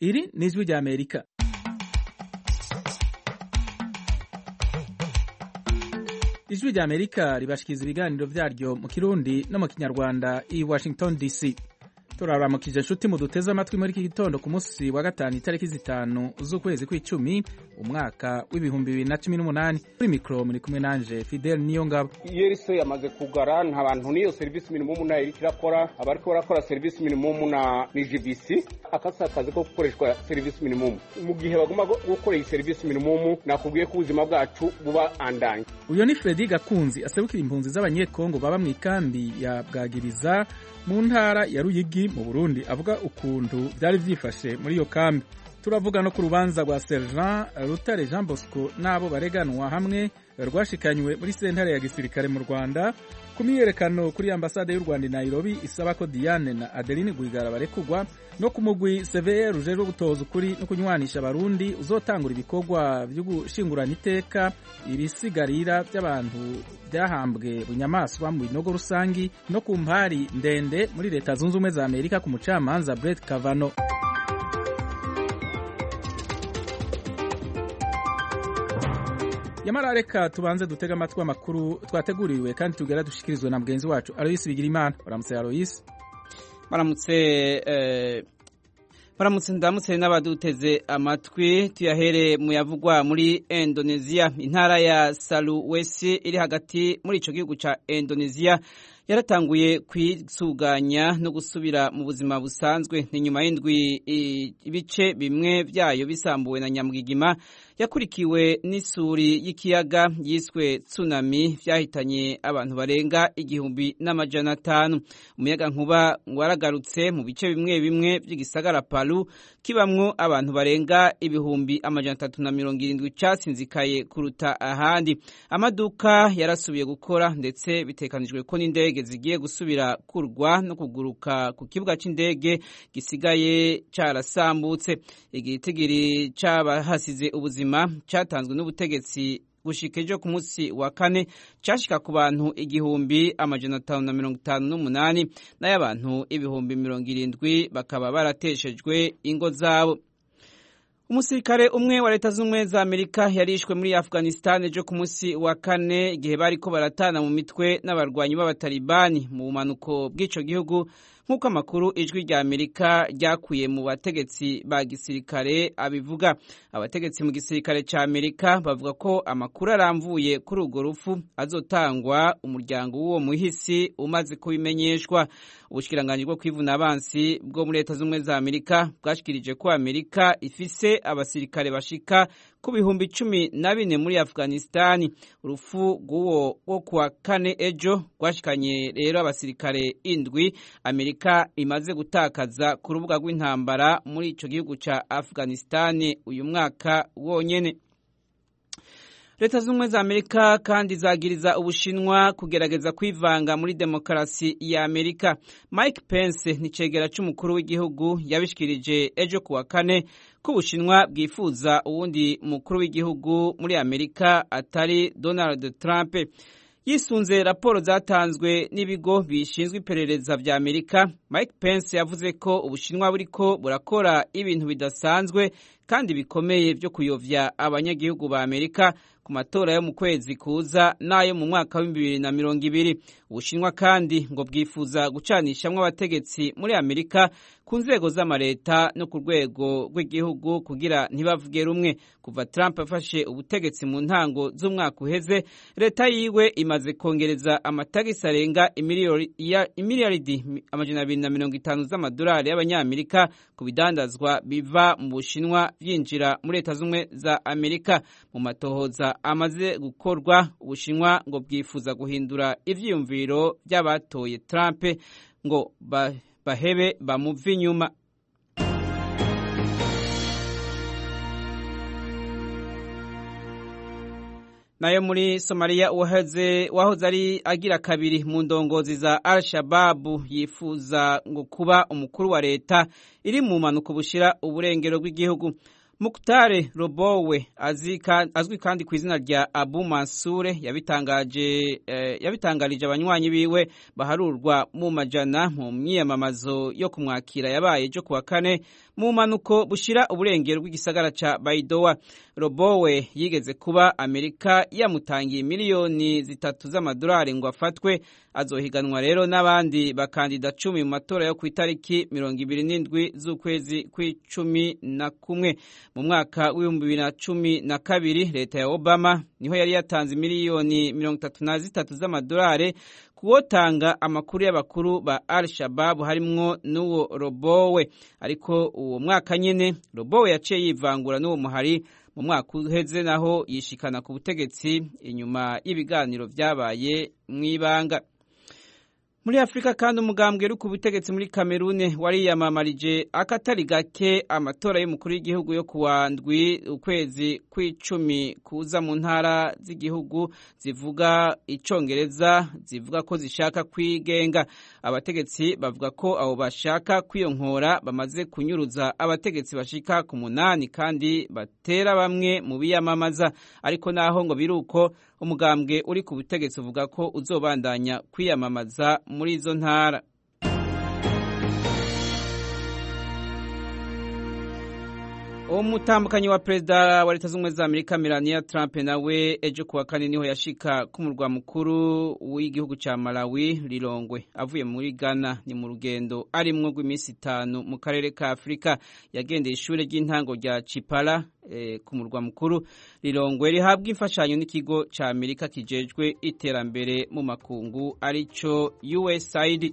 Iri ni ijwi rya Amerika. Ijwi rya Amerika ribashikiriza ibiganiro vyaryo mu Kirundi no mu Kinyarwanda i Washington DC. Turaramukije nshuti muduteze amatwi muri iki gitondo ku munsi wa gatanu itariki 5 z'ukwezi kw'icumi umwaka w'ibihumbi 2018. Kuri mikro muri kumwe nanje Fidel Niyongabo. Yeriso yamaze kugara nta bantu niyo service minimum na iriki rakora abariko barakora service minimum na GBC akazi ko gukoreshwa service minimum mu gihe bagomba gukora iyi service minimum nakubwiye ko ubuzima bwacu buba andanye. Uyo ni Fredy Gakunzi asebukira impunzi z'abanyekongo baba mu ikambi ya Bwagiriza mu ntara ya Ruyigi mu Burundi avuga ukuntu byari vyifashe muri iyo kambi. Turavuga no ku rubanza rwa Sergeant Rutare Jean Bosco nabo bareganwa hamwe rwashikanywe muri sentare ya gisirikare mu Rwanda ku myiyerekano kuri ambasade y'u Rwanda i Nairobi isaba ko Diane na Adeline Rwigara barekugwa no ku mugwi CVR ujejwe gutoza ukuri no kunywanisha abarundi uzotangura ibikorwa byo gushingurana iteka ibisigarira by'abantu byahambwe bunyamaswa mu binogo rusangi no ku mpari ndende muri Leta Zunze Ubumwe za Amerika ku mucamanza Brett Kavanaugh. Yamara reka tubanze dutega amatwi amakuru twateguriwe kandi tugera dushikirizwe na mugenzi wacu Alois Bigirimana. Baramutse Alois. Baramutse ndamutse n'abaduteze amatwi tuyahere mu yavugwa muri Indonesia. Intara ya Sulawesi iri hagati muri ico gihugu ca Indonesia yaratanguye kwisuganya no gusubira mu buzima busanzwe. Ni nyuma y'indwi ibice bimwe vyayo bisambuwe na nyamugigima yakurikiwe n'isuri y'ikiyaga yiswe tsunami vyahitanye abantu barenga 1,500. Umuyaga nkuba waragarutse mu bice bimwe bimwe vy'igisagara Palu kibamwo abantu barenga 370 casinzikaye kuruta ahandi. Amaduka yarasubiye gukora ndetse bitekanijwe ko n'indege zigiye gusubira kurwa no kuguruka ku kibuga c'indege gisigaye carasambutse. Igitigiri c'abahasize ubuzima cyatanzwe n'ubutegetsi gushika ejo ku munsi wa kane cyashika ku bantu 558 n'abantu 70,000 bakaba barateshejwe ingo zabo. Umusirikare umwe wa Leta Zunze za Amerika yarishwe muri Afghanistan ejo ku munsi wa kane igihe bariko baratana mu mitwe n'abarwanyi b'abatalibani mu bumanuko bw'ico gihugu nk'uko amakuru ijwi rya Amerika ryakuye mu bategetsi ba gisirikare abivuga. Abategetsi mu gisirikare ca Amerika bavuga ko amakuru aramvuye kuri urwo rupfu azotangwa umuryango w'uwo muhisi umaze kubimenyeshwa. Ubushikiranganji bwo kwivuna abansi bwo muri Leta Zunze za Amerika bwashikirije ko Amerika ifise abasirikare bashika ku 14,000 muri Afghanistan. Urufu rw'uwo wo kuwa kane ejo rwashikanye rero abasirikare 7 Amerika imaze gutakaza ku rubuga rw'intambara muri ico gihugu ca Afghanistan uyu mwaka wonyene. Leta Zunze za Amerika kandi zagiriza Ubushinwa kugerageza kwivanga muri demokarasi ya Amerika. Mike Pence ni cegera c'umukuru w'igihugu yabishikirije ejo kuwa kane ko Ubushinwa bwifuza uwundi mukuru w'igihugu muri Amerika atari Donald Trump. Yisunze raporo zatanzwe n'ibigo bishinzwe iperereza vya Amerika, Mike Pence yavuze ko Ubushinwa buriko burakora ibintu bidasanzwe kandi bikomeye vyo kuyovya abanyagihugu ba Amerika ku matora yo mu kwezi kuza nayo mu mwaka wa 2020. Ubushinwa kandi ngo bwifuza gucanishamwe abategetsi muri Amerika ku nzego z'amareta no ku rwego rw'igihugu kugira ntibavuge rumwe. Kuva Trump afashe ubutegetsi mu ntango z'umwaka uheze, leta yiwe imaze kongereza amatagisi arenga imiliyaridi 250 z'amadolari y'abanyamerika ku bidandazwa biva mu Bushinwa vyinjira muri Leta Zunze za Amerika. Mu matohoza amaze gukorwa, Ubushinwa ngo bwifuza guhindura ivyiyumviro by'abatoye Trump ngo bahebe bamuva inyuma. Nayo muri Somalia wahoze ari agira kabiri mu ndongozi za Al-Shabaab yifuza ngo kuba umukuru wa leta iri mu manuko bushira uburengero bw'igihugu. Mukhtar Robowe azwi kandi ku izina rya Abu Mansure yabitangarije abanywanyi biwe baharurwa mu majana mu myiyamamazo yo kumwakira yabaye ejo kuwa kane mu manuko bushira uburengero bw'igisagara ca Baidoa. Robowe yigeze kuba Amerika yamutangiye miliyoni 3 z'amadolari ngo afatwe, azohiganwa rero n'abandi bakandida 10 mu matora yo ku itariki 27 z'ukwezi kw'icumi mu mwaka w'2012 leta ya Obama niho yari yatanze miliyoni 33 z'amadolari kuwotanga amakuru y'abakuru ba Al-Shabaab harimwo n'uwo Robowe, ariko uwo mwaka nyene Robowe yaciye yivangura n'uwo muhari mu mwaka uheze naho yishikana ku butegetsi inyuma y'ibiganiro vyabaye mw'ibanga. Muri Afrika kandi umugambwe uri ku butegetsi muri Kamerune wariyamamarije akatari gake amatora y'umukuru w'igihugu yo kuwa ndwi ukwezi kw'icumi kuza mu ntara z'igihugu zivuga icongereza zivuga ko zishaka kwigenga. Abategetsi bavuga ko abo bashaka kwiyonkora bamaze kunyuruza abategetsi bashika ku 8 kandi batera bamwe mu biyamamaza, ariko naho ngo biruko umugambwe uri ku butegetsi uvuga ko uzobandanya kwiyamamaza muri izo ntara. Umutambukanyi wa perezida wa Leta Zunze Ubumwe za Amerika Melania Trump nawe ejo kuwa kane niho yashika ku murwa mukuru w'igihugu ca Malawi Lilongwe avuye muri Ghana. Ni mu rugendo arimwo rw'iminsi 5 mu karere ka Afrika. Yagendeye ishure ry'intango rya Chipala ku murwa mukuru Lilongwe rihabwa imfashanyo n'ikigo ca Amerika kijejwe iterambere mu makungu arico USAID.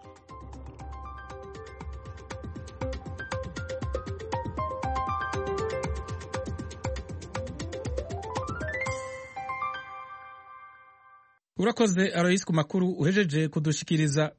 Urakoze Alois ku makuru uhejeje kudushikiriza.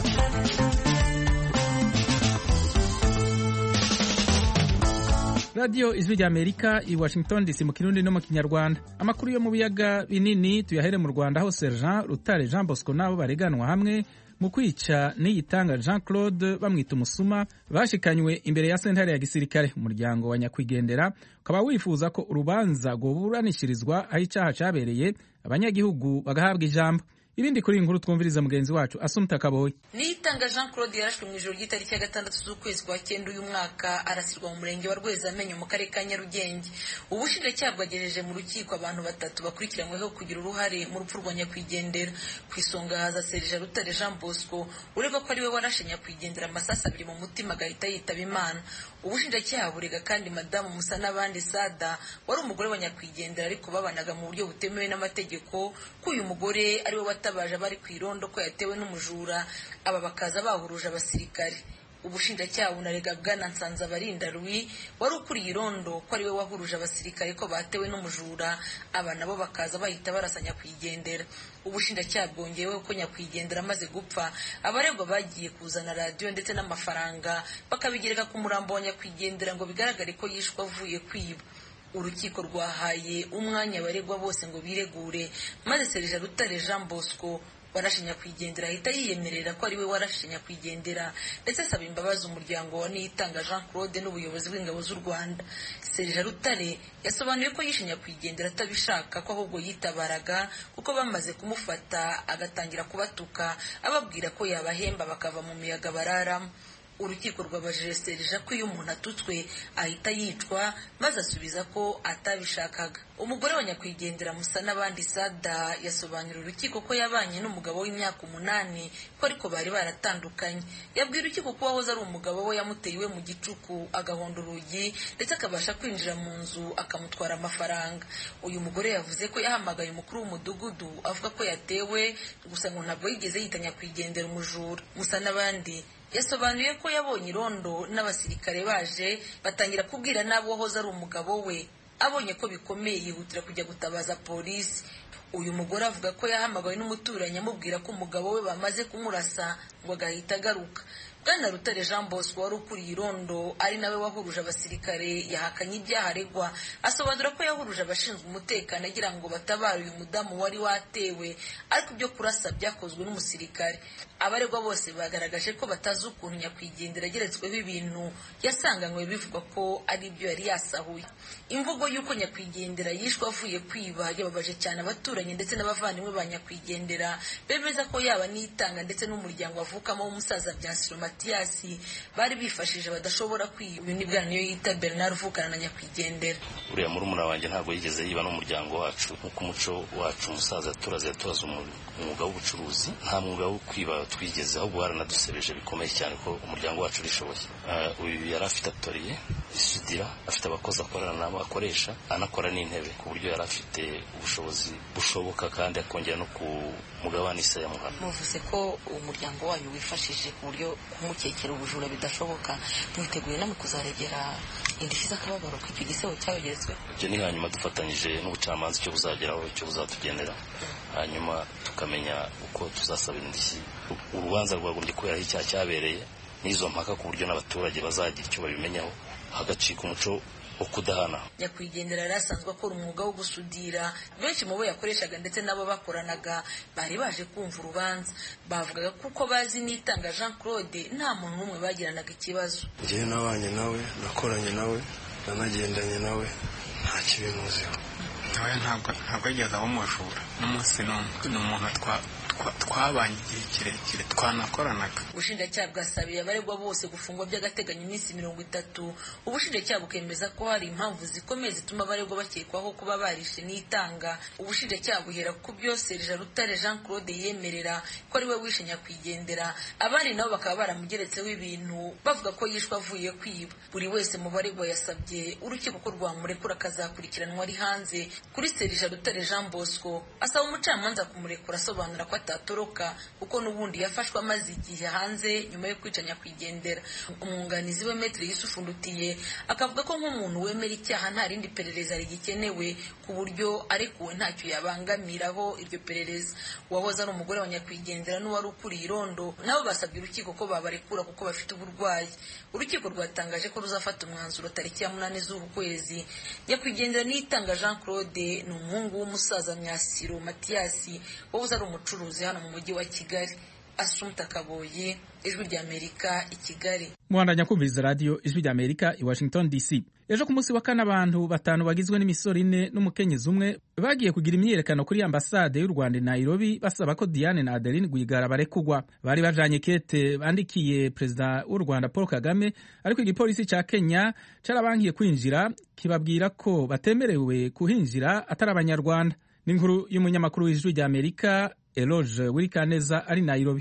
Radio Ijwi rya Amerika i Washington DC mu Kirundi no mu Kinyarwanda. Amakuru yo mu biyaga binini tuyahere mu Rwanda aho Sergent Rutare Jean Bosco nabo bareganwa hamwe mu kwica niyitanga Jean Claude bamwita umusuma bashikanywe imbere ya sentare ya gisirikare. Umuryango wa nyakwigendera ukaba wifuza ko urubanza rwoburanishirizwa aho icaha cabereye abanyagihugu bagahabwa ijambo. Ibindi kuri inkuru twumviriza mugenzi wacu Asumta Kaboyi. Niyitanga Jean Claude yarashwe mu ijoro ry'itariki ya 6 z'ukwezi kwa 9 uyu mwaka arasirwa mu murenge wa Rwezamenyo mu karere ka Nyarugenge. Ubushinjacyaha bwagejeje mu rukiko abantu 3 bakurikiranyweho kugira uruhare mu rupfu rwa nyakwigendera. Ku isonga haza Sergent Rutare Jean Bosco urega ko ari we warashe nyakwigendera amasasa 2 mu mutima agahita yitaba Imana. Ubushinjacyaha burega kandi Madamu Musa n'abandi Sada wari umugore wa nyakwigendera ariko babanaga mu buryo butemewe n'amategeko ko uyu mugore ari we tabaje bari kwirondo ko yatewe n'umujura aba bakaza bahuruje abasirikare. Ubushinjacyaha bunarega Bwana Nsanzabarinda Louis wari ukuriye irondo ko ari we wahuruje abasirikare ko batewe n'umujura aba nabo bakaza bahita barasanya kwigendera. Ubushinjacyaha bwongeyeho ko nyakwigendera amaze gupfa abaregwa bagiye kuzana radio ndetse n'amafaranga bakabigereka ku murambo wa nyakwigendera ngo bigaragare ko yishwe avuye kwiba. Urukiko rwahaye umwanya baregwa bose ngo biregure maze Sergent Rutare Jean Bosco warashe nyakwigendera ahita yiyemerera ko ari we warashe nyakwigendera ndetse asaba imbabazi umuryango wa Niyitanga Jean Claude n'ubuyobozi bw'ingabo z'u Rwanda. Sergent Rutare yasobanuye ko yishe nyakwigendera atabishaka ko ahubwo yitabaraga kuko bamaze kumufata agatangira kubatuka ababwira ko yabahemba bakava mu miyaga bararamo. Urukiko rwabajije Sergent ko iyo umuntu atutswe ahita yicwa maze asubiza ko atabishakaga. Umugore wa nyakwigendera Musa n'abandi Sada yasobanurira urukiko ko yabanye n'umugabo w'imyaka 8 ko ariko bari baratandukanye. Yabwira urukiko ko wahoze ari umugabo we yamuteye iwe mu gicuku agahonda urugi ndetse akabasha kwinjira mu nzu akamutwara amafaranga. Uyu mugore yavuze ko yahamagaye umukuru w'umudugudu avuga ko yatewe gusa ngo ntabwo yigeze yitanya kwigendera umujura. Musa n'abandi yasobanuye ko yabonye irondo n'abasirikare baje batangira kubwira nabo wahoze ari umugabo we. Abonye ko bikomeye yihutira kujya gutabaza polisi. uyu mugore avuga ko yahamagawe n'umuturanyi amubwira ko umugabo we bamaze kumurasa ngo agahita agaruka. Bwana Rutare Jean Bosco wari ukuriye irondo ari nawe wahuruje abasirikare yahakanye ibyaha aregwa, asobanura ko yahuruje abashinzwe umutekano agira ngo batabare uyu mudamu wari watewe, ariko ibyo kurasa byakozwe n'umusirikare. Abaregwa bose bagaragaje ko batazi ukuntu nyakwigendera ageretsweho ibintu yasanganywe bivugwa ko ari byo yari yasahuye. Imvugo y'uko nyakwigendera yishwe avuye kwiba yababaje cyane abaturanyi ndetse n'abavandimwe ba nyakwigendera, bemeza ko yaba n'itanga ndetse n'umuryango avukamo w'umusaza Byasiro Matiyasi bari bifashije badashobora kwiba. Uyu ni bwana niyo yita Bernard uvukana na nyakwigendera. Uriya murumuna wanjye ntabwo yigeze yiba n'umuryango wacu, nk'uko umuco wacu umusaza yaturaze yatubaza umwuga w'ubucuruzi, nta mwuga wo kwiba twigeze, ahubwo waranadusebeje bikomeye cyane ko umuryango wacu urishoboye. Uyu yari afite atoriye isudira, afite abakozi akorana nabo akoresha, anakora n'intebe, ku buryo yari afite ubushobozi bushoboka kandi akongera no ku mugabane isa ya muhana. Muvuze ko umuryango wanyu wifashije ku buryo kumukekera ubujura bidashoboka, mwiteguye namwe kuzaregera indishyi z'akababaro ko icyo gisebo cyayogeretsweho? Ibyo ni hanyuma dufatanyije n'ubucamanza icyo buzageraho, icyo buzatugenera, hanyuma tukamenya uko tuzasaba indishyi. Urubanza rwagombye kubera icyaha cyabereye n'izo mpaka ku buryo n'abaturage bazagira icyo babimenyaho, hagacika umuco wo kudahana. Nyakwigendera yari asanzwe akora umwuga wo gusudira, benshi mu bo yakoreshaga ndetse n'abo bakoranaga bari baje kumva urubanza. Bavugaga kuko bazi n'itanga Jean Claude nta muntu n'umwe bagiranaga ikibazo. Njyewe nabanye nawe, nakoranye nawe, nanagendanye nawe, nta kibi muziho. Nawe ntabwo yigeze aba umujura n'umunsi n'umwe, ni umuntu twabanye igihe kirekire twanakoranaga. Ubushinjacyaha bwasabiye abaregwa bose gufungwa by'agateganyo iminsi 30. Ubushinjacyaha bukemeza ko hari impamvu zikomeye zituma abaregwa bakekwaho kuba barishe n'itanga. Ubushinjacyaha buhera ku byose Rutare Jean Claude yemerera ko ari we wishe nyakwigendera, abandi nabo bakaba baramugeretseho ibintu bavuga ko yishwe avuye kwiba. Buri wese mu baregwa yasabye urukiko ko rwamurekura akazakurikiranwa ari hanze. Kuri Rutare Jean Bosco asaba umucamanza kumurekura, asobanura ko atatoroka kuko n'ubundi yafashwe amaze igihe hanze nyuma yo kwica nyakwigendera. Umwunganizi we Maître Yusufu Ndutiye akavuga ko nk'umuntu wemera icyaha nta rindi perereza rigikenewe, ku buryo arekuwe ntacyo yabangamiraho iryo perereza. Uwahoze ari umugore wa nyakwigendera n'uwari ukuriye irondo nabo basabye urukiko ko babarekura kuko bafite uburwayi. Urukiko rwatangaje ko ruzafata umwanzuro tariki ya 8 z'uku kwezi. Nyakwigendera n'itanga Jean Claude ni umuhungu w'umusaza Myasiro Matiyasi wahoze ari umucuruzi hano mu mujyi wa Kigali. Asumta Kaboyi, Ijwi ry'Amerika, i Kigali. Muhandanya kumviriza radio Ijwi ry'Amerika i Washington DC. Ejo ku munsi wa kane abantu batanu bagizwe n'imisoro 4 n'umukenyezi umwe bagiye kugira imyiyerekano kuri ambasade y'u Rwanda Nairobi basaba ko Diane na Adeline Rwigara barekugwa. Bari bajanye kete bandikiye Perezida w'u Rwanda Paul Kagame, ariko igipolisi ca Kenya carabankiye kwinjira kibabwira ko batemerewe kuhinjira atari abanyarwanda. N'inkuru y'umunyamakuru w'Ijwi ry'Amerika Eloge Wirikaneza ari Nairobi.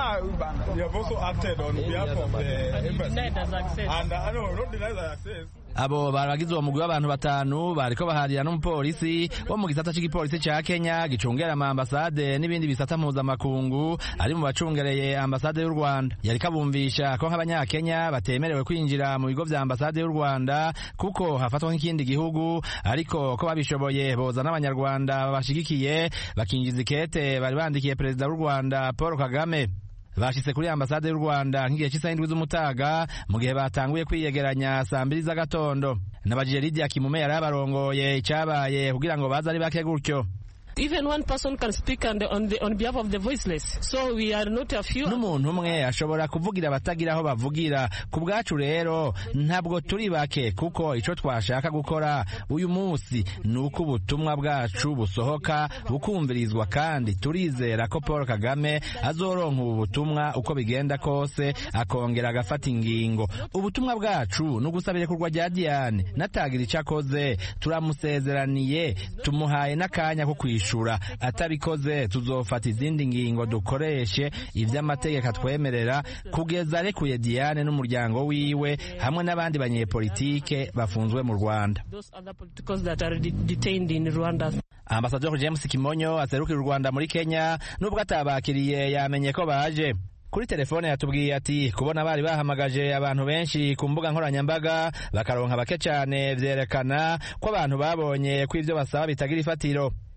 You have also acted on behalf of the embassy. And I don't deny that access. Abo baragize uwo mugwi w'abantu batanu bariko baharira n'umupolisi wo mu gisata c'igipolisi ca Kenya gicungera ama ambasade n'ibindi bisata mpuzamakungu ari mu bacungereye ambasade y'u Rwanda. Yariko abumvisha ko nk'abanyakenya batemerewe kwinjira mu bigo vya ambasade y'u Rwanda kuko hafatwa nk'ikindi gihugu, ariko ko babishoboye boza n'abanyarwanda babashigikiye bakinjiza ikete bari bandikiye Perezida w'u Rwanda Paul Kagame. Bashitse kuri ambasade y'u Rwanda nk'igihe cy'isaha 7 z'umutaga mu gihe batanguye kwiyegeranya saa 2 z'agatondo. Nabajije Lydia Kimume yari abarongoye icyabaye kugira ngo baza ari bake gutyo. Even one person can speak on behalf of the voiceless. So we are not a few. N'umuntu umwe ashobora kuvugira abatagira aho bavugira. Ku bwacu rero ntabwo turi bake kuko ico twashaka gukora uyu munsi nuko ubutumwa bwacu busohoka bukumvirizwa, kandi turizera ko Paul Kagame azoronka ubu butumwa uko bigenda kose akongera agafata ingingo. Ubutumwa bwacu nugusabire kurwa rya Diane natagira icakoze, turamusezeraniye tumuhaye n'akanya ko kwishura. Atabikoze tuzofata izindi ngingo dukoreshe ivy'amategeko atwemerera kugeza arekuye Diane n'umuryango wiwe hamwe n'abandi banyepolitike bafunzwe mu Rwanda. Ambassador James Kimonyo aserukira u Rwanda muri Kenya nubwo atabakiriye yamenye ko baje. Kuri telefone yatubwiye ati kubona bari bahamagaje abantu benshi ku mbuga nkoranyambaga bakaronka bake cyane vyerekana ko abantu babonye ko ivyo basaba bitagira ifatiro.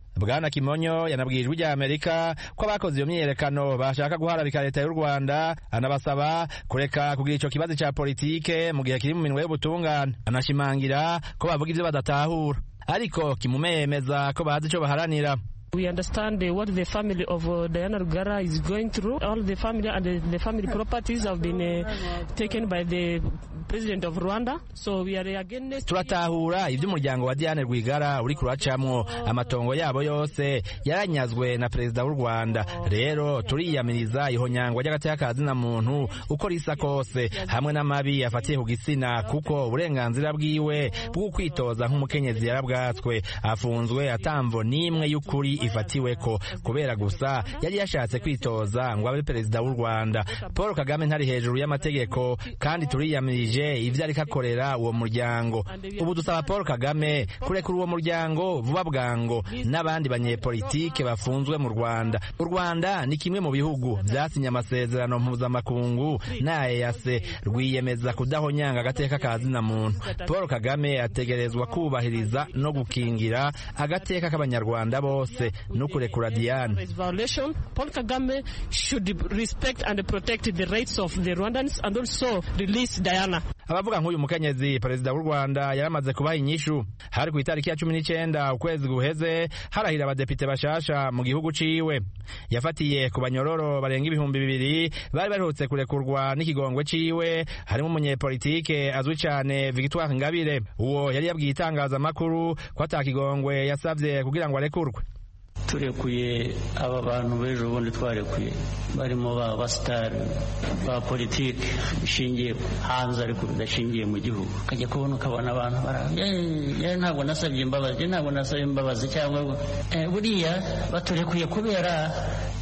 Bwana Kimonyo yanabwiye ijwi rya Amerika ko abakoze iyo myiyerekano bashaka guharabika leta y'u Rwanda, anabasaba kureka kugira ico kibazo ca politike mu gihe kiri mu minwe y'ubutungane. Anashimangira ko bavuga ivyo badatahura, ariko kimumemeza ko bazi ico baharanira. We understand what the family of Diana Rwigara is going through. All the family and the family properties have been taken by the president of Rwanda. So we are against. Turatahura ivyo umuryango wa Diana Rwigara uri kuracamwo, amatongo yabo yose yaranyazwe na perezida w'u Rwanda. Rero turiyamiriza ihonyangwa ry'agateka na muntu uko risa kose, hamwe n'amabi afatiye ku gitsina, kuko uburenganzira bwiwe bwo kwitoza nk'umukenyezi yarabwatswe, afunzwe atamvo nimwe y'ukuri ifatiweko kubera gusa yari yashatse kwitoza ngo abe perezida w'u Rwanda. Paul Kagame ntari hejuru y'amategeko, kandi turiyamirije ivyo ariko akorera uwo muryango. Ubu dusaba Paul Kagame kurekura uwo muryango vuba bwango n'abandi banyepolitike bafunzwe mu Rwanda. U Rwanda ni kimwe mu bihugu vyasinye amasezerano mpuzamakungu na EAC rwiyemeza kudahonyanga agateka kazina muntu. Paul Kagame ategerezwa kubahiriza no gukingira agateka k'abanyarwanda bose no kurekura Diane. Paul Kagame should respect and protect the rights of the Rwandans and also release Diana. Abavuga nk'uyu mukenyezi perezida w'u Rwanda yaramaze kubaha inyishu. Hari ku itariki ya 19 ukwezi guheze harahira abadepite bashasha mu gihugu ciwe. Yafatiye ku banyororo barenga 2,000 bari barutse kurekurwa n'ikigongwe ciwe, harimo umunyepolitike azwi cyane Victoire Ingabire. Uwo yari yabwiye itangazamakuru ko atakigongwe yasavye kugira ngo arekurwe. Turekuye aba bantu bejo bundi twarekuye barimo ba star ba politike bishingiye hanze ariko bidashingiye mu gihugu. Kajya kubona ukabona abantu ntabwo nasabye imbabazi cyangwa buriya baturekuye kubera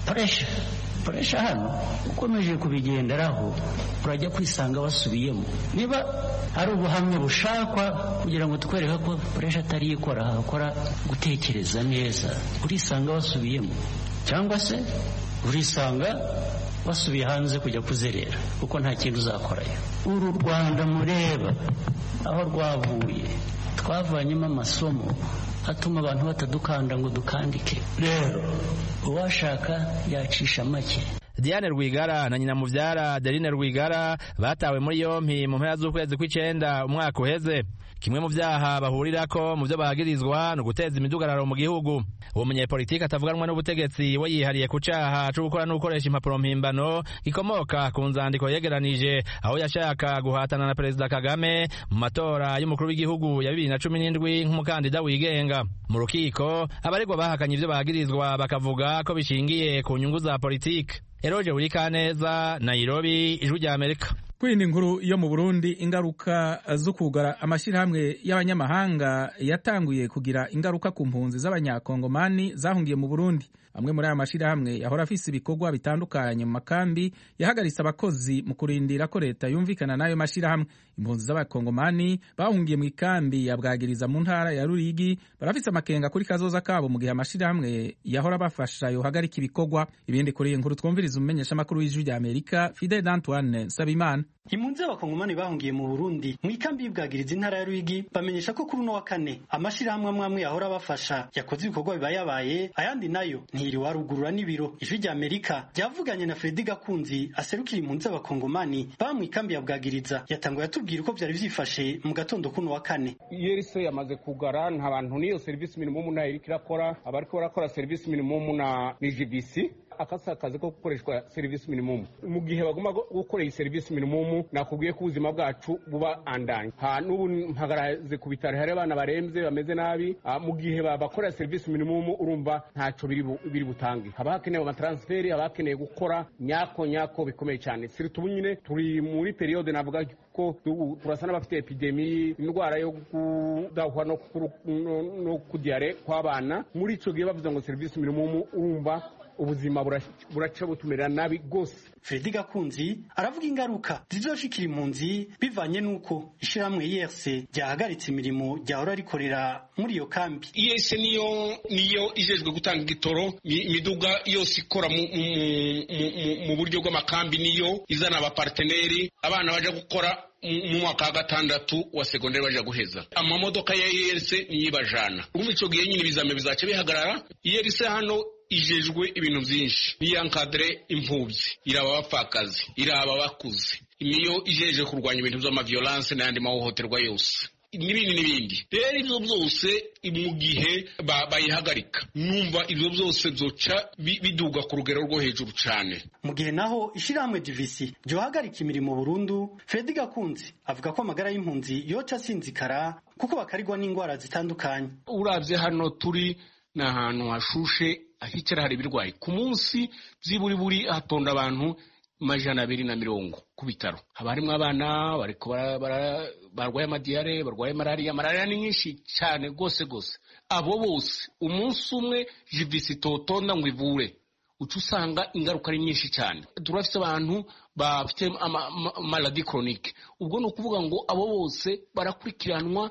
pressure hano ukomeje kubigenderaho urajya kwisanga basubiyemo. Niba ari ubuhamya bushakwa kugira ngo tukwereka ko pressure atari ikora, hakora gutekereza neza, urisanga basubiyemo, cyangwa se urisanga basubiye hanze kujya kuzerera kuko nta kintu uzakorayo. Uru Rwanda mureba aho rwavuye, twavanyemo amasomo atuma abantu batadukanda ngo dukandike. Rero uwashaka yacisha make. Diane Rwigara na nyina muvyara Adeline Rwigara batawe muri yompi mu mpera z'ukwezi kw'icenda umwaka uheze. Kimwe mu vyaha bahurirako mu vyo bagirizwa no guteza imidugararo mu gihugu. Uwo munyepolitike atavuganwa n'ubutegetsi we yihariye ku caha cyo gukora no gukoresha impapuro mpimbano gikomoka ku nzandiko yegeranije aho yashaka guhatana na Perezida Kagame mu matora y'umukuru w'igihugu ya 2017 nk'umukandida wigenga. Mu rukiko abaregwa bahakanye ivyo bagirizwa bakavuga ko bishingiye ku nyungu za politike. Eroje Urikaneza, Nairobi, Ijwi rya Amerika. Kwindi nkuru yo mu Burundi, ingaruka zo kugara amashirahamwe y'abanyamahanga yatanguye kugira ingaruka ku mpunzi z'abanyakongomani zahungiye mu Burundi. Amwe muri aya mashirahamwe yahora afise ibikorwa bitandukanye mu makambi yahagaritse abakozi mu kurindira ko leta yumvikana n'ayo mashirahamwe. Impunzi z'abakongomani bahungiye mu ikambi ya Bwagiriza mu ntara ya Ruyigi barafise amakenga kuri kazoza kabo mu gihe amashirahamwe yahora bafasha yohagarika ibikorwa. Ibindi kuri inkuru twumviriza umumenyesha makuru w'Ijwi rya Amerika Fidel Antoine Sabimana. Impunzi z'abakongomani bahungiye mu Burundi mu ikambi y'Ibwagiriza intara ya Ruyigi bamenyesha ko kuri no wa kane amashirahamwe amwe yahora bafasha yakoze ibikorwa bibayabaye, ayandi nayo ntiri warugurura n'ibiro. Ijwi rya Amerika ryavuganye na Fredi Gakunzi aserukira impunzi z'abakongomani ba mu ikambi ya Bwagiriza, yatanguye atubwira uko byari vyifashe mu gatondo kuno wa kane. Yerise yamaze kugara nta bantu niyo service minimum na iriko irakora, abariko barakora service minimum na GBC akazi ko gukoreshwa service minimum. Mu gihe bagomba gukora iyi service minimum nakubwiye ko ubuzima bwacu buba andanye. N'ubu mpagaraze ku bitaro hari abana baremze bameze nabi. Mu gihe bakora service minimum urumva ntaco biri butange. Haba hakenewe amatransferi, haba hakenewe gukora nyako bikomeye cyane. Siritu nyine turi muri periode navuga ko turasana bafite epidemi, indwara yo kudahwa no kudiare kw'abana. Muri ico gihe bavuze ngo service minimum urumva ubuzima buraca butumira nabi gose. Fredi Gakunzi aravuga ingaruka zizoshikira impunzi bivanye nuko ishiramwe IRC ryahagaritse imirimo ryahora rikorera muri iyo kambi. IRC niyo ijejwe gutanga igitoro, imiduga yose ikora mu buryo bw'amakambi niyo izana abaparteneri, abana baja gukora mu mwaka wa gatandatu wa segonderi baja guheza. Amamodoka ya IRC niyo ibajana. Urumva ico gihe nyine ibizame bizaca bihagarara. IRC hano ijejwe ibintu byinshi, niyankadre impfubyi, iraba abapfakazi, iraba abakuze, niyo ijeje kurwanya ibintu by'amaviolence n'ayandi mahohoterwa yose n'ibindi. Rero ibyo byose mu gihe bayihagarika, numva ibyo byose byoca biduga ku rugero rwo hejuru cyane. Mu gihe naho ishiramwe DVC ryohagarika imirimo burundu, Fredi Gakunzi avuga ko amagara y'impunzi yoca asinzikara kuko bakarigwa n'indwara zitandukanye. Uravye hano turi n'ahantu hashushe, ahicara hari ibirwayi ku munsi buri hatonda abantu 220 ku bitaro. Haba harimo abana bariko barwaye amadiyare, barwaye malaria ni nyinshi cyane gose. Abo bose umunsi umwe JVC totonda ngo ivure, uca usanga ingaruka ari nyinshi cyane. Turafite abantu bafite maladie chronique, ubwo no kuvuga ngo abo bose barakurikiranwa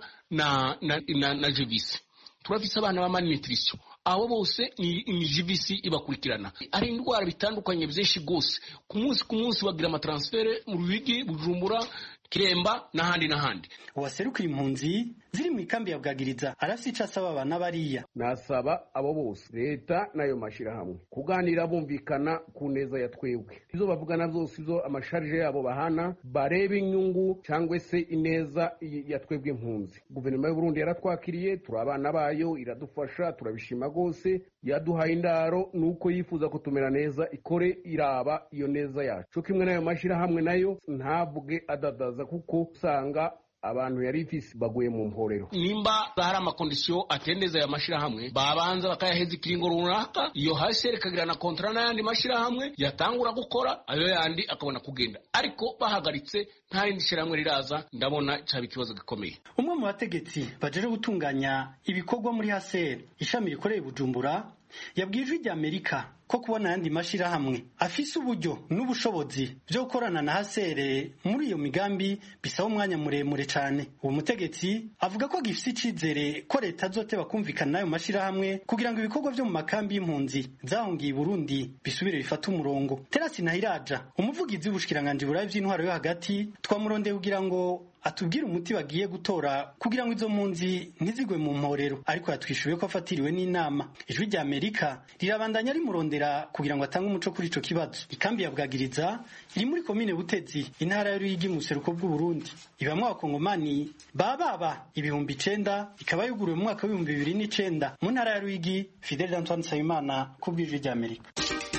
na JVC. Turafite abana ba malnutrition, abo bose ni JVC ibakurikirana. Ari indwara bitandukanye byinshi gose, ku munsi bagira amatransfert mu Ruyigi, Bujumbura, Kiremba n'ahandi. Uwaserukira impunzi ziri mu ikambi ya Bwagiriza arafite ico asaba abana bariya. Nasaba abo bose, leta nayo mashirahamwe, kuganira bumvikana ku neza ya twebwe. Izo bavugana byose, izo amasharije yabo bahana, barebe inyungu cyangwa se ineza ya twebwe impunzi. Guverinoma y'u Burundi yaratwakiriye, turi abana bayo, iradufasha, turabishima gose, yaduhaye indaro, nuko yifuza kutumera neza, ikore iraba iyo neza yacu. Kimwe nayo mashirahamwe nayo ntavuge adadaza, kuko usanga abantu yari ifisi baguye mu mporero. Nimba hari amakondisiyo atendeza ya mashirahamwe, babanza bakayaheza ikiringo runaka, iyo hasi rekagira na kontra n'ayandi mashirahamwe yatangura gukora, ayo yandi akabona kugenda. Ariko bahagaritse nta rindi shirahamwe riraza, ndabona cyaba ikibazo gikomeye. Umwe mu bategetsi bajeje gutunganya ibikorwa muri HCR ishami rikoreye Bujumbura yabwiye Ijwi ry'Amerika ko kubona yandi mashirahamwe afise uburyo n'ubushobozi byo gukorana na HCR muri iyo migambi bisaba umwanya muremure cyane. Uwo mutegetsi avuga ko gifise icizere ko leta azoteba kumvikana nayo mashirahamwe kugira ngo ibikorwa byo mu makambi y'impunzi zahungiye Burundi bisubire bifata umurongo. Terasi Nahiraja, umuvugizi w'ubushikiranganje burayi by'intwaro yo hagati, twamurondeye kugira ngo atubwire umuti bagiye gutora kugira ngo izo mpunzi ntizigwe mu mporero, ariko yatwishuye ko afatiriwe n'inama. Ijwi ry'Amerika rirabandanya rimurondera kugira ngo atange umuco kuri ico kibazo. Ikambi ya Bwagiriza iri muri komine Butezi, intara ya Ruyigi, mu buseruko bw'u Burundi. Ibamwe abakongomani baba 9,000, ikaba yuguruwe mu mwaka wa 2009 mu ntara ya Ruyigi. Fidel Antoine Sayimana ku bw'Ijwi ry'Amerika.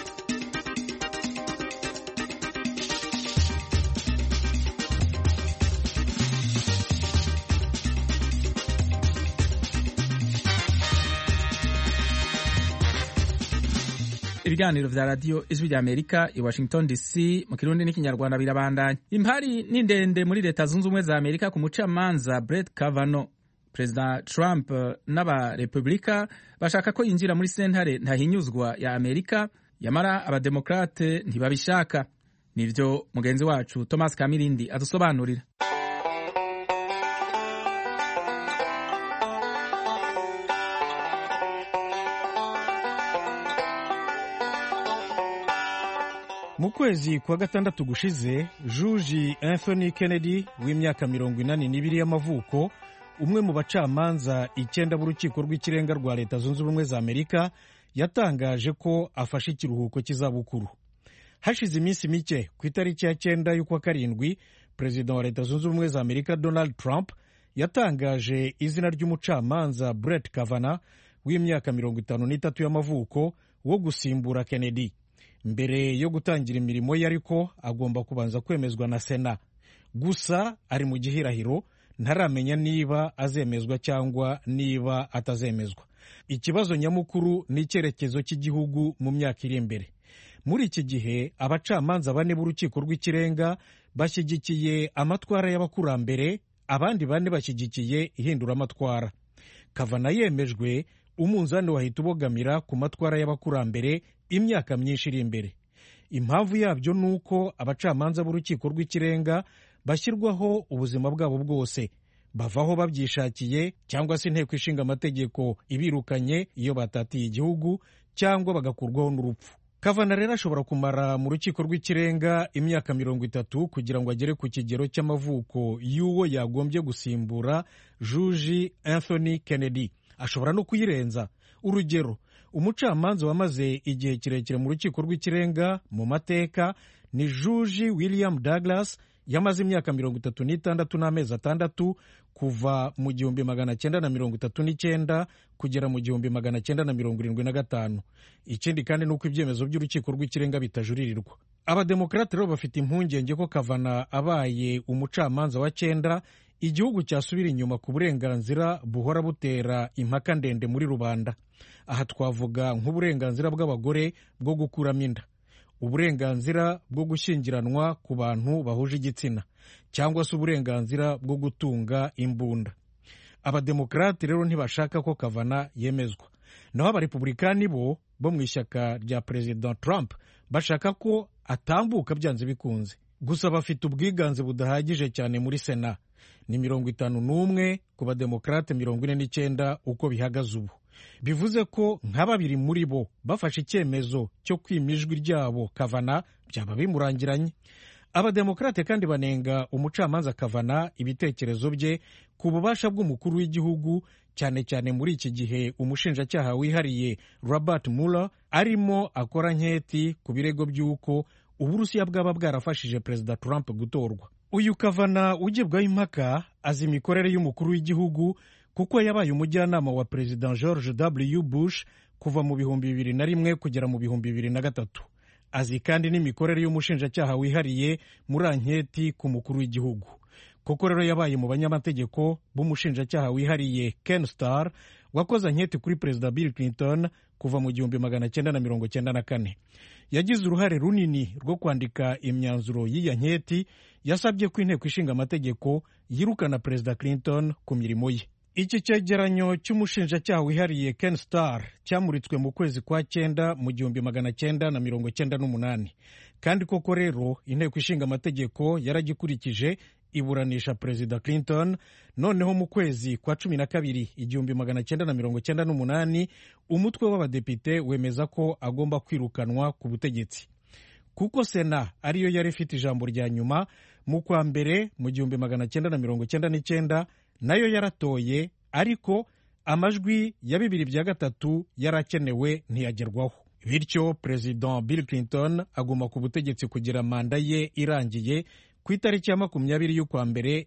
Ibiganiro vya radio Ijwi ry'Amerika i Washington DC mu Kirundi n'ikinyarwanda birabandanya. Impari ni ndende muri leta zunze ubumwe za Amerika ku mucamanza Brett Kavanaugh. President Trump n'aba Republika bashaka ko yinjira muri sentare ntahinyuzwa ya Amerika, yamara abademokrate ntibabishaka. Nivyo mugenzi wacu Thomas Kamirindi adusobanurira. Mu kwezi kwa gatandatu gushize, Juji Anthony Kennedy w'imyaka 42 y'amavuko, umwe mu bacamanza 9 b'urukiko rw'ikirenga rwa leta zunze ubumwe za Amerika, yatangaje ko afashe ikiruhuko cy'izabukuru. Hashize iminsi mike ku itariki ya 9 y'ukwa karindwi, Perezida wa leta zunze ubumwe za Amerika Donald Trump yatangaje izina ry'umucamanza Brett Kavanaugh w'imyaka 53 y'amavuko wo gusimbura Kennedy. Mbere yo gutangira imirimo ye ariko agomba kubanza kwemezwa na Sena. Gusa ari mu gihirahiro, ntaramenya niba azemezwa cyangwa niba atazemezwa. Ikibazo nyamukuru ni icyerekezo cy'igihugu mu myaka iri imbere. Muri iki gihe abacamanza 4 b'urukiko rw'ikirenga bashyigikiye amatwara y'abakurambere, abandi 4 bashyigikiye ihindura amatwara. Kavanaugh yemejwe, umunzani wahita ubogamira ku matwara y'abakurambere imyaka myinshi iri imbere. Impamvu yabyo ni uko abacamanza b'urukiko rw'ikirenga bashyirwaho ubuzima bwabo bwose, bavaho babyishakiye cyangwa se inteko ishinga amategeko ibirukanye iyo batatiye igihugu, cyangwa bagakurwaho n'urupfu. Kavanaugh rero ashobora kumara mu rukiko rw'ikirenga imyaka 30 kugira ngo agere ku kigero cy'amavuko y'uwo yagombye gusimbura Juji Anthony Kennedy. Ashobora no kuyirenza. Urugero, umucamanza wamaze igihe kirekire mu rukiko rw'ikirenga mu mateka ni Juji William Douglas, yamaze imyaka 36 n'amezi 6 kuva mu 1939 kugera mu 1975. Ikindi kandi nuko ibyemezo by'urukiko rw'ikirenga bitajuririrwa. Abademokrate rero bafite impungenge ko Kavanaugh abaye umucamanza wa 9 igihugu cyasubira inyuma ku burenganzira buhora butera impaka ndende muri rubanda. Aha twavuga nk'uburenganzira bw'abagore bwo gukuramo inda, uburenganzira bwo gushyingiranwa ku bantu bahuje igitsina, cyangwa se uburenganzira bwo gutunga imbunda. Abademokrate rero ntibashaka ko Kavanaugh yemezwa. Naho abarepublikani bo mu ishyaka rya President Trump bashaka ko atambuka byanze bikunze. Gusa bafite ubwiganze budahagije cyane muri Sena. Ni 51 ku bademokrate 49 uko bihagaze ubu. Bivuze ko nka babiri muri bo bafashe icyemezo cyo kwima ijwi ryabo Kavanaugh byaba bimurangiranye. Abademokrate kandi banenga umucamanza Kavanaugh ibitekerezo bye ku bubasha bw'umukuru w'igihugu, cyane cyane muri iki gihe umushinjacyaha wihariye Robert Mueller arimo akora nketi ku birego by'uko Uburusiya bwaba bwarafashije Perezida Trump gutorwa. Uyu Kavanaugh ugibwaho impaka azi imikorere y'umukuru w'igihugu kuko yabaye umujyanama wa Perezida George W. Bush kuva mu 2001 kugera mu 2003. Azi kandi n'imikorere y'umushinjacyaha wihariye muri anketi ku mukuru w'igihugu. Kuko rero yabaye mu banyamategeko b'umushinjacyaha wihariye Ken Starr wakoze anketi kuri Perezida Bill Clinton kuva mu 1994. Yagize uruhare runini rwo kwandika imyanzuro y'iyi anketi yasabye ko inteko ishinga amategeko yirukana Perezida Clinton ku mirimo ye. Iki cyegeranyo cy'umushinjacyaha wihariye Ken Starr cyamuritswe mu kwezi kwa 9 mu 1998. Kandi koko rero inteko ishinga amategeko yaragikurikije iburanisha Perezida Clinton. Noneho mu kwezi kwa 12 1998 umutwe w'abadepite wemeza ko agomba kwirukanwa ku butegetsi. Kuko Sena ariyo yari ifite ijambo rya nyuma mu kwa mbere mu 1999 nayo yaratoye, ariko amajwi ya 2/3 yarakenewe ntiyagerwaho. Bityo President Bill Clinton aguma ku butegetsi kugira manda ye irangiye ku itariki ya 20 y'ukwa mbere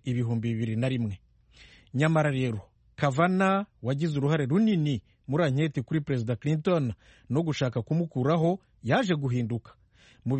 2001. Nyamara rero Kavanaugh wagize uruhare runini muri anketi kuri Perezida Clinton no gushaka kumukuraho yaje guhinduka. Mu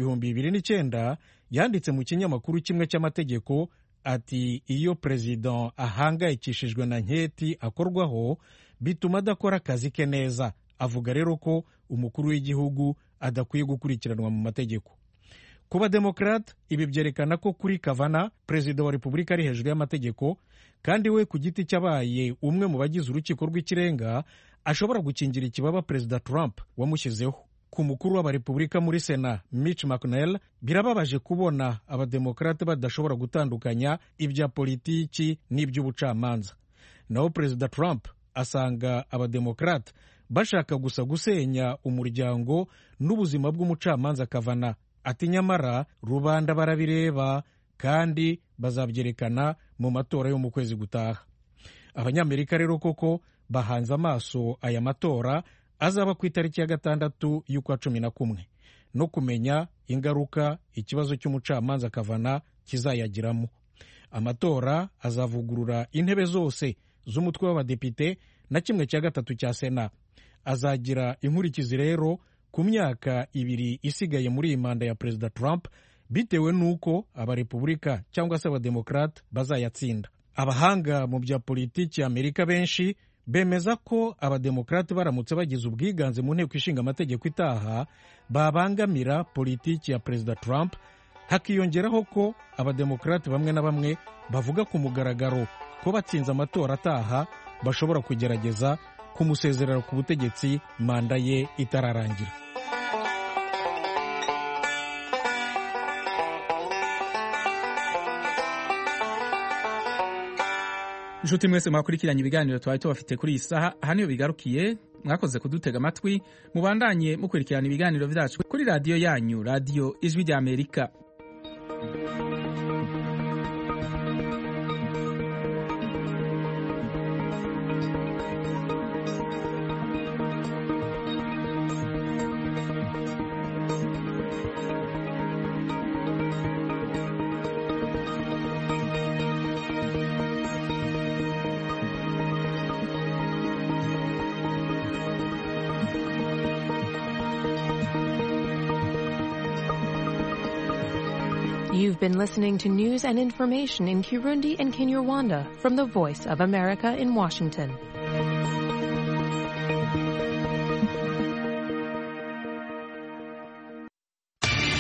2009 yanditse mu kinyamakuru kimwe cy'amategeko ati iyo President ahangayikishijwe na nketi akorwaho bituma adakora akazi ke neza. Avuga rero ko umukuru w'igihugu adakwiye gukurikiranwa mu mategeko. Ku bademokrate ibi byerekana ko kuri Kavanaugh Perezida wa Repubulika ari hejuru y'amategeko, kandi we ku giti cyabaye umwe mu bagize urukiko rw'ikirenga ashobora gukingira ikibaba Perezida Trump wamushyizeho. Ku mukuru w'abarepubulika muri Sena Mitch McConnell birababaje kubona abademokrate badashobora gutandukanya ibya politiki n'iby'ubucamanza. Naho Perezida Trump asanga abademokrate bashaka gusa gusenya umuryango n'ubuzima bw'umucamanza Kavanaugh. Ati nyamara rubanda barabireba kandi bazabyerekana mu matora yo mu kwezi gutaha. Abanyamerika rero koko bahanze amaso aya matora azaba ku itariki ya 6 y'ukwa 11 no kumenya ingaruka ikibazo cy'umucamanza Kavanaugh kizayagiramo. Amatora azavugurura intebe zose z'umutwe w'abadepite na 1/3 cya Sena. Azagira inkurikizi rero ku myaka 2 isigaye muri iyi manda ya Perezida Trump, bitewe n'uko abarepubulika cyangwa se abademokrate bazayatsinda. Abahanga mu bya politiki ya Amerika benshi bemeza ko abademokrate baramutse bagize ubwiganze mu nteko ishinga amategeko itaha babangamira politiki ya Perezida Trump. Hakiyongeraho ko abademokrate bamwe na bamwe bavuga ku mugaragaro ko batsinze amatora ataha bashobora kugerageza kumusezerera ku butegetsi manda ye itararangira. inshuti mwese mwakurikiranye ibiganiro twari tubafite kuri iyi saha, aha niyo bigarukiye. Mwakoze kudutega amatwi, mubandanye mukurikirana ibiganiro vyacu kuri radiyo yanyu, radiyo Ijwi ry'Amerika. You've been listening to news and information in Kirundi and Kinyarwanda from the Voice of America in Washington.